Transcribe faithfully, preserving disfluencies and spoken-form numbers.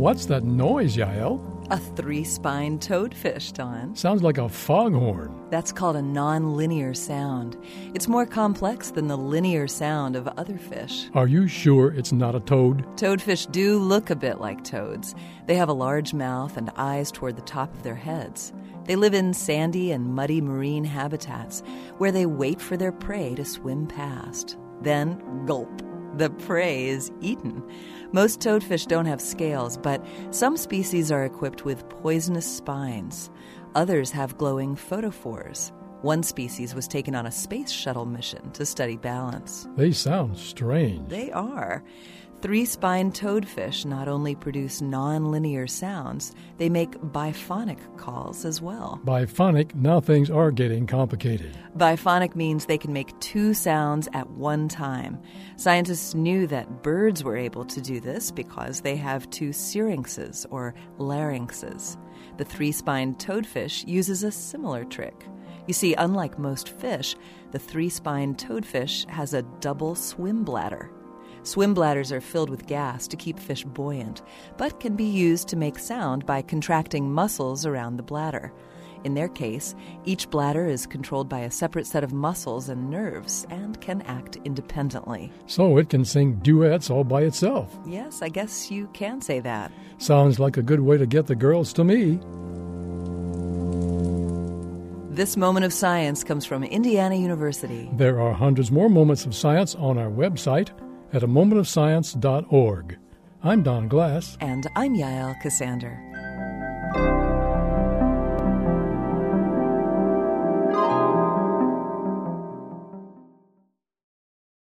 What's that noise, Yael? A three-spined toadfish, Don. Sounds like a foghorn. That's called a non-linear sound. It's more complex than the linear sound of other fish. Are you sure it's not a toad? Toadfish do look a bit like toads. They have a large mouth and eyes toward the top of their heads. They live in sandy and muddy marine habitats where they wait for their prey to swim past. Then, gulp, the prey is eaten. Most toadfish don't have scales, but some species are equipped with poisonous spines. Others have glowing photophores. One species was taken on a space shuttle mission to study balance. They sound strange. They are. Three-spined toadfish not only produce non-linear sounds, they make biphonic calls as well. Biphonic, now things are getting complicated. Biphonic means they can make two sounds at one time. Scientists knew that birds were able to do this because they have two syrinxes, or larynxes. The three-spined toadfish uses a similar trick. You see, unlike most fish, the three-spined toadfish has a double swim bladder. Swim bladders are filled with gas to keep fish buoyant, but can be used to make sound by contracting muscles around the bladder. In their case, each bladder is controlled by a separate set of muscles and nerves and can act independently. So it can sing duets all by itself. Yes, I guess you can say that. Sounds like a good way to get the girls to me. This moment of science comes from Indiana University. There are hundreds more moments of science on our website at a moment of science dot org. I'm Don Glass. And I'm Yael Cassander.